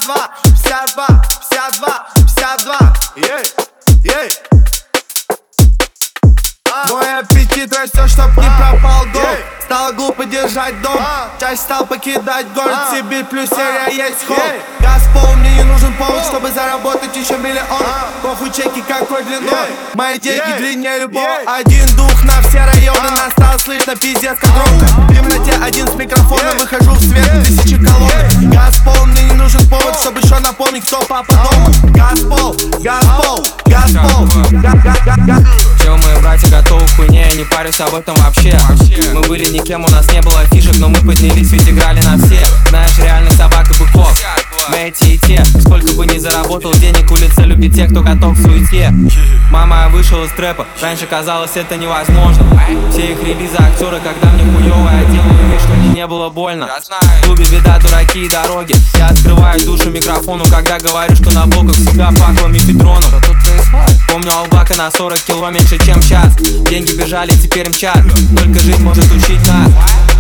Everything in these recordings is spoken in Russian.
Мой аппетит растет, чтоб не пропал долг. Стало глупо держать дом, часть стал покидать город. Сибирь плюс серия есть холл. Газ пол, мне не нужен повод, чтобы заработать еще миллион. Похуй чеки какой длиной, мои деньги длиннее любого. Один дух на все районы, нас стало слышно пиздец как громко. В темноте один с микрофоном, выхожу в свет тысячи колонн. Газ пол, мне не нужен повод, чтобы еще напомнить, кто папа дома. Газ пол, газ пол, газ пол. Все мои братья готовы к хуйне, я не парюсь об этом вообще. Мы были никем, у нас не было фишек, но мы поднялись, ведь играли на все. Знаешь, реальных собак и быков, мы эти и те. Сколько бы ни заработал денег, улица любит тех, кто готов к суете. Мама, я вышел из трэпа, раньше казалось это невозможно. Все их релизы актеры, когда мне хуёво, я делаю вид, что мне не было больно. В клубе беда, дураки и дороги. Я открываю душу микрофону, когда говорю, что на блоках всегда пахло мефедроном. Помню албака на 40 кило меньше, чем час. Деньги бежали, теперь мчат. Только жизнь может учить нас.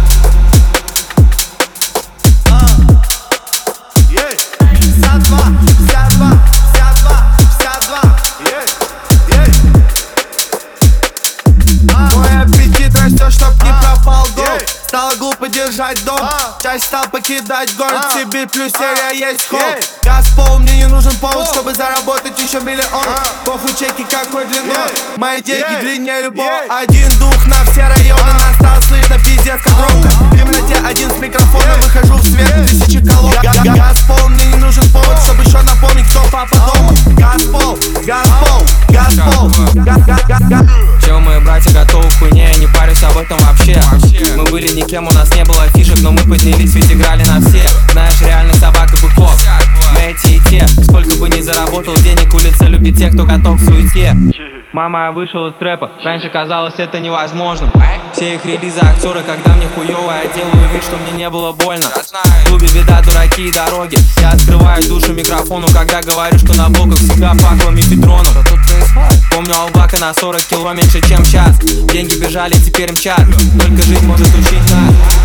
Мой аппетит растет, чтоб не пропал долг. Стало глупо держать дом, часть стал покидать город. Сибирь плюс серия есть холл. Газ пол, мне не нужен повод, чтобы заработать еще миллион. Похуй чеки какой длиной, мои деньги длиннее любого. Один дух на все районы, нас стало слышно пиздец как громко. В темноте один с микрофоном, выхожу в свет тысячи колонн. Газ пол, мне не нужен повод, чтобы еще напомнить, кто папа дома. Газ пол, газ пол, газ пол. Все мои братья готовы к хуйне, я не парюсь об этом вообще. Мы были никем, у нас не было фишек, но мы поднялись, ведь играли на все. Знаешь, реальных собак и быков, мы эти и те. Сколько бы ни заработал денег, улица любит тех, кто готов к суете. Мама, я вышел из трэпа, раньше казалось это невозможно. Все их релизы актеры, когда мне хуёво, я делаю вид, что мне не было больно. В клубе беда, дураки и дороги. Я открываю душу микрофону, когда говорю, что на блоках всегда пахло мефедроном. Помню албака на 40 кило меньше, чем час. Деньги бежали, теперь мчат. Только жизнь может учить нас.